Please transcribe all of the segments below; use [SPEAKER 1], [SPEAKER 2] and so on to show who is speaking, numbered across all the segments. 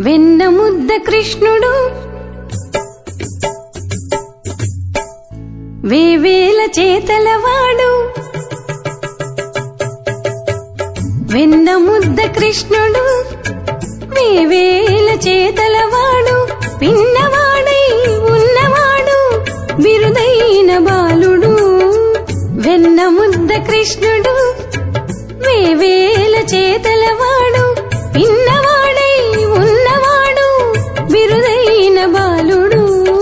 [SPEAKER 1] వెన్నముద్ద కృష్ణుడు వేవేల చేతలవాడు. వెన్నముద్ద కృష్ణుడు వేవేల చేతలవాడు. పిన్నవాడై ఉన్నవాడు బిరుదైన బాలుడు. వెన్నముద్ద కృష్ణుడు వేవేల చేతలవాడు. పిన్నవాడై ఉన్నవాడు బిరుదైన బాలుడు.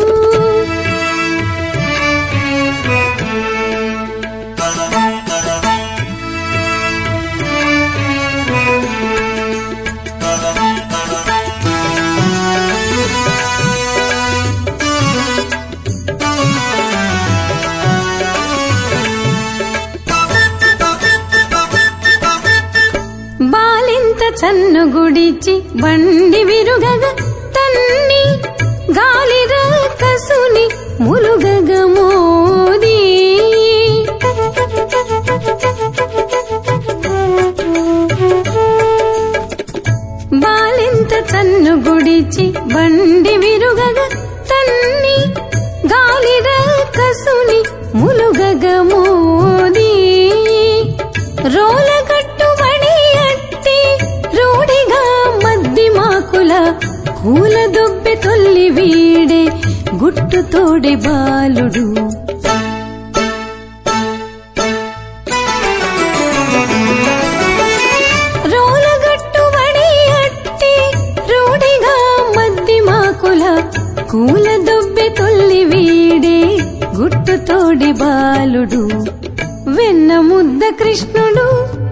[SPEAKER 1] చన్నుగుడిచి బండి విరుగగ తన్ని గాలి రాకసుని ములుగగ మోది. బాలింత చన్నుగుడిచి బండి విరుగగ తన్ని గాలి రాకసుని ములుగగ మోది. రోలగట్టుబడి రూఢిగా మద్ది మాకుల కూల దొబ్బె తొల్లి వీడే గుట్టు తోడే బాలుడు. రోలగట్టుబడి అట్టి రూఢిగా మద్ది మాకుల కూల దొబ్బె తొల్లి వీడే గుట్టు తోడే బాలుడు. వెన్నముద్ద కృష్ణుడు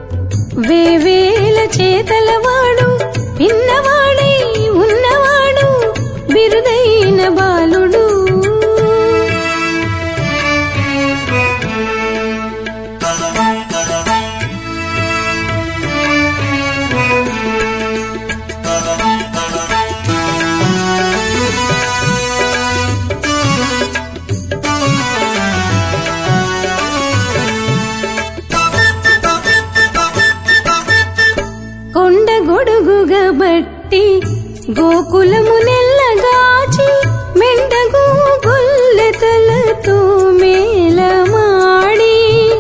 [SPEAKER 1] వేవేల చేతలవాడు. పిన్నవాడై ఉన్నవాడు బిరుదైన బాలుడు. గొడుగుగా బట్టి గోకులము నెల్లగాచి మెండగు గొల్లెతలతో మేళమాడి.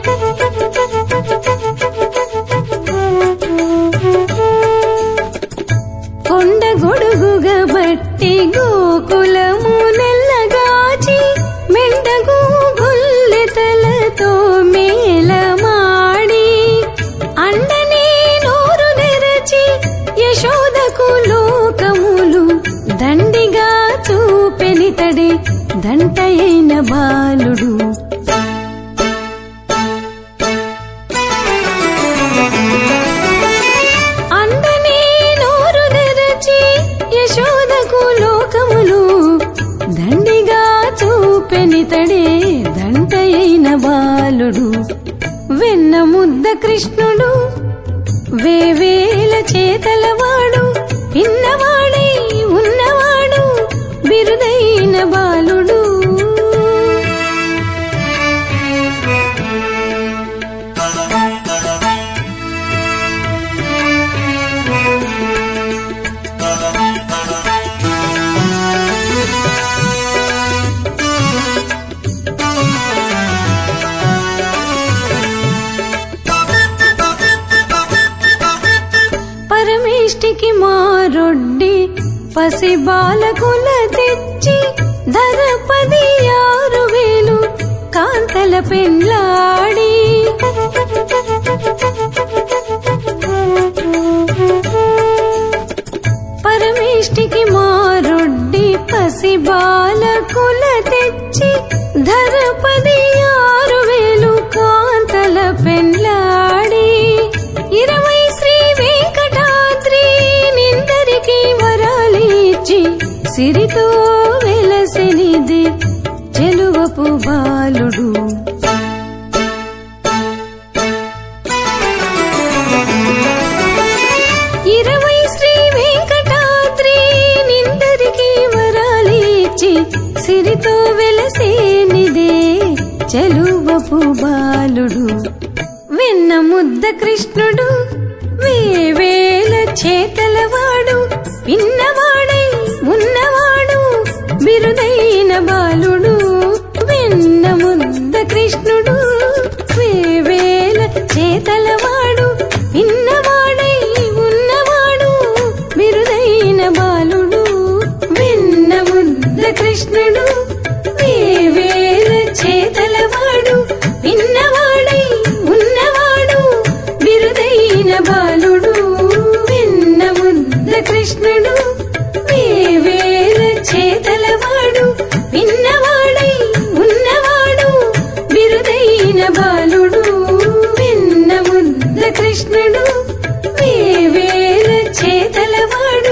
[SPEAKER 1] కొండ గొడుగుగా బట్టి గోకులము నెల్లగాచి మెండగు గొల్లెతలతో మేళమాడి. అండనే నోరు తెరచి యశోదకు లోకములు దండిగా చూపెనితడే దంటైన బాలుడు. అండనే నోరు తెరచి యశోదకు లోకములు దండిగా చూపెనితడే దంటైన బాలుడు. వెన్నముద్ద కృష్ణుడు వేవేల చేతలవాడు. పిన్నవాడై ఉన్నవాడు బిరుదైన బాలుడు. పరమేష్టికి మారొడ్డి పసి బాలకుల తెచ్చి ధర 16,000 కాంతల పెండ్లాడి. పరమేష్టికి మారొడ్డి పసి బాలకుల తెచ్చి ధర 16,000 కాంతల పెండ్లాడి. 20 శ్రీ వెంకటాద్రి నిందరికి వరాలిచ్చి సిరితో వెలసెనిది చెలువపు బాలుడు. శ్రీ వెంకటాద్రి నిందరికి వరాలిచ్చి సిరితో వెలసేనిదే చెలువపు బాలుడు. వెన్నముద్ద కృష్ణుడు వేవేల చేతలవాడు. పిన్నవాడై ఉన్నవాడు బిరుదైన బాలుడు వెన్న ముద్ద కృష్ణుడు వేవేల చేతలవాడు పిన్నవాడై ఉన్నవాడు బిరుదైన బాలుడు వెన్న ముద్ద కృష్ణుడు వేవేల చేతలవాడు పిన్నవాడై ఉన్నవాడు బిరుదైన బాలుడు వెన్న ముద్ద కృష్ణుడు వేవేల చేతలవాడు పిన్నవాడై ఉన్నవాడు బిరుదైన బాలుడు వెన్న ముద్ద కృష్ణుడు వేవేల చేతలవాడు